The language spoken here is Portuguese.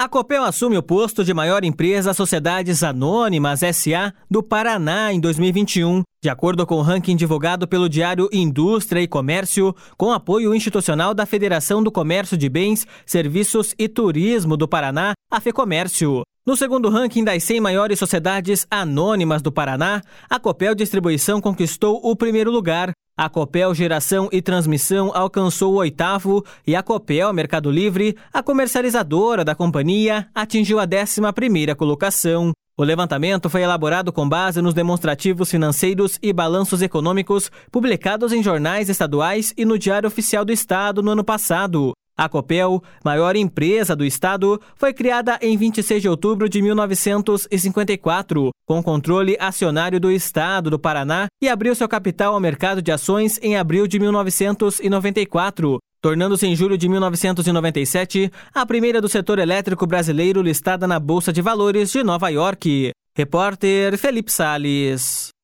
A Copel assume o posto de maior empresa Sociedades Anônimas S.A. do Paraná em 2021. De acordo com o ranking divulgado pelo Diário Indústria e Comércio, com apoio institucional da Federação do Comércio de Bens, Serviços e Turismo do Paraná, a FEComércio. No segundo ranking das 100 maiores sociedades anônimas do Paraná, a Copel Distribuição conquistou o primeiro lugar. A Copel Geração e Transmissão alcançou o 8º e a Copel Mercado Livre, a comercializadora da companhia, atingiu a 11ª colocação. O levantamento foi elaborado com base nos demonstrativos financeiros e balanços econômicos publicados em jornais estaduais e no Diário Oficial do Estado no ano passado. A Copel, maior empresa do estado, foi criada em 26 de outubro de 1954, com controle acionário do estado do Paraná e abriu seu capital ao mercado de ações em abril de 1994, tornando-se em julho de 1997 a primeira do setor elétrico brasileiro listada na Bolsa de Valores de Nova York. Repórter Felipe Salles.